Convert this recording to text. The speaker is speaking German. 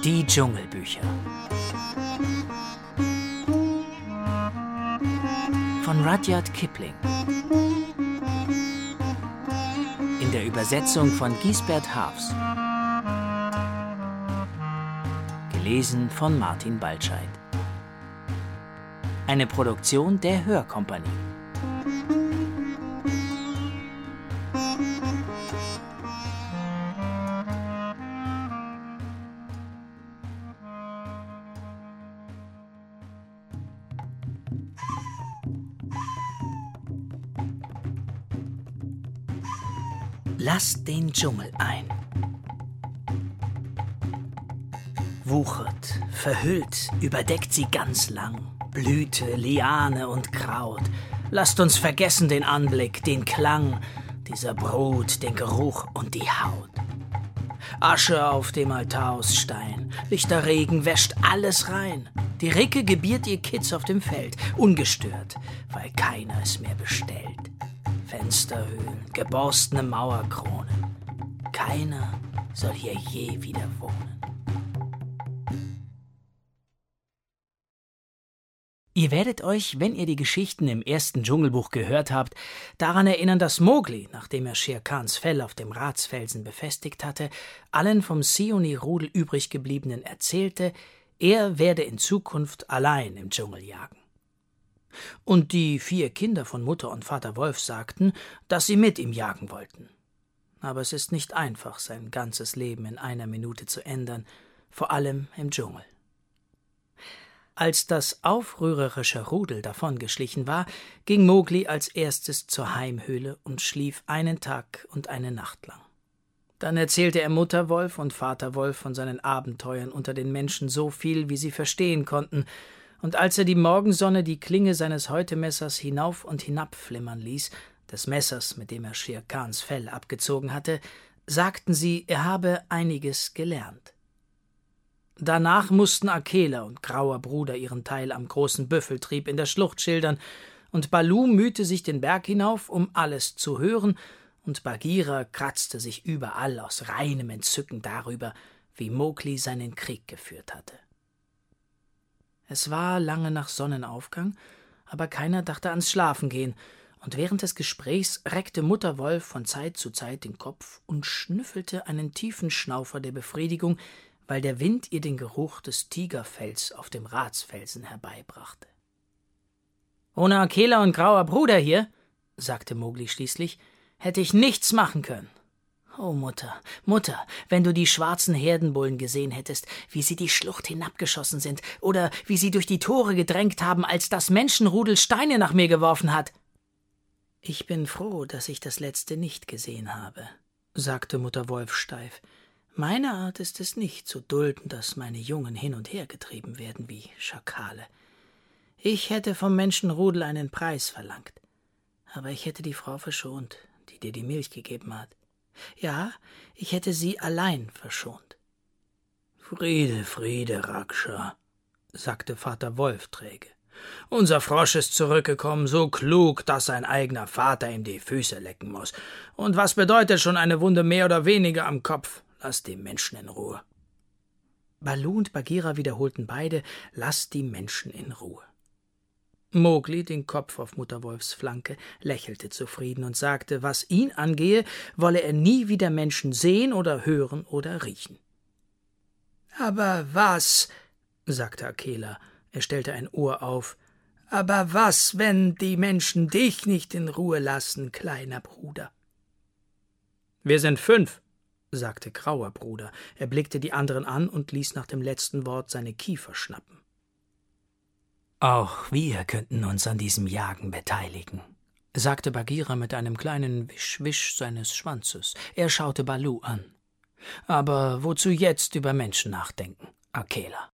Die Dschungelbücher von Rudyard Kipling. In der Übersetzung von Giesbert Haafs. Gelesen von Martin Baltscheid. Eine Produktion der Hörkompanie. Lasst den Dschungel ein. Wuchert, verhüllt, überdeckt sie ganz lang. Blüte, Liane und Kraut. Lasst uns vergessen den Anblick, den Klang dieser Brut, den Geruch und die Haut. Asche auf dem Altar aus Stein, lichter Regen wäscht alles rein. Die Ricke gebiert ihr Kitz auf dem Feld, ungestört, weil keiner es mehr bestellt. Fensterhöhlen, geborstene Mauerkronen. Keiner soll hier je wieder wohnen. Ihr werdet euch, wenn ihr die Geschichten im ersten Dschungelbuch gehört habt, daran erinnern, dass Mowgli, nachdem er Shere Khans Fell auf dem Ratsfelsen befestigt hatte, allen vom Seeonee-Rudel übriggebliebenen erzählte, er werde in Zukunft allein im Dschungel jagen. Und die 4 Kinder von Mutter und Vater Wolf sagten, dass sie mit ihm jagen wollten. Aber es ist nicht einfach, sein ganzes Leben in einer Minute zu ändern, vor allem im Dschungel. Als das aufrührerische Rudel davongeschlichen war, ging Mowgli als erstes zur Heimhöhle und schlief einen Tag und eine Nacht lang. Dann erzählte er Mutter Wolf und Vater Wolf von seinen Abenteuern unter den Menschen so viel, wie sie verstehen konnten, und als er die Morgensonne die Klinge seines Häutemessers hinauf und hinab flimmern ließ, des Messers, mit dem er Shere Khans Fell abgezogen hatte, sagten sie, er habe einiges gelernt. Danach mussten Akela und Grauer Bruder ihren Teil am großen Büffeltrieb in der Schlucht schildern, und Baloo mühte sich den Berg hinauf, um alles zu hören, und Bagheera kratzte sich überall aus reinem Entzücken darüber, wie Mowgli seinen Krieg geführt hatte. Es war lange nach Sonnenaufgang, aber keiner dachte ans Schlafengehen, und während des Gesprächs reckte Mutter Wolf von Zeit zu Zeit den Kopf und schnüffelte einen tiefen Schnaufer der Befriedigung, weil der Wind ihr den Geruch des Tigerfells auf dem Ratsfelsen herbeibrachte. »Ohne Akela und Grauer Bruder hier«, sagte Mowgli schließlich, »hätte ich nichts machen können. Oh, Mutter, Mutter, wenn du die schwarzen Herdenbullen gesehen hättest, wie sie die Schlucht hinabgeschossen sind, oder wie sie durch die Tore gedrängt haben, als das Menschenrudel Steine nach mir geworfen hat.« »Ich bin froh, dass ich das Letzte nicht gesehen habe«, sagte Mutter Wolf steif. »Meine Art ist es nicht, zu dulden, dass meine Jungen hin und her getrieben werden wie Schakale. Ich hätte vom Menschenrudel einen Preis verlangt, aber ich hätte die Frau verschont, die dir die Milch gegeben hat. Ja, ich hätte sie allein verschont.« »Friede, Friede, Raksha«, sagte Vater Wolf träge. »Unser Frosch ist zurückgekommen, so klug, dass sein eigener Vater ihm die Füße lecken muss. Und was bedeutet schon eine Wunde mehr oder weniger am Kopf? Lass die Menschen in Ruhe.« Baloo und Bagheera wiederholten beide, »Lass die Menschen in Ruhe.« Mowgli, den Kopf auf Mutter Wolfs Flanke, lächelte zufrieden und sagte, was ihn angehe, wolle er nie wieder Menschen sehen oder hören oder riechen. »Aber was«, sagte Akela, er stellte ein Ohr auf, »aber was, wenn die Menschen dich nicht in Ruhe lassen, kleiner Bruder?« »Wir sind 5«, sagte Grauer Bruder. Er blickte die anderen an und ließ nach dem letzten Wort seine Kiefer schnappen. »Auch wir könnten uns an diesem Jagen beteiligen«, sagte Bagheera mit einem kleinen Wisch-Wisch seines Schwanzes. Er schaute Baloo an. »Aber wozu jetzt über Menschen nachdenken, Akela?«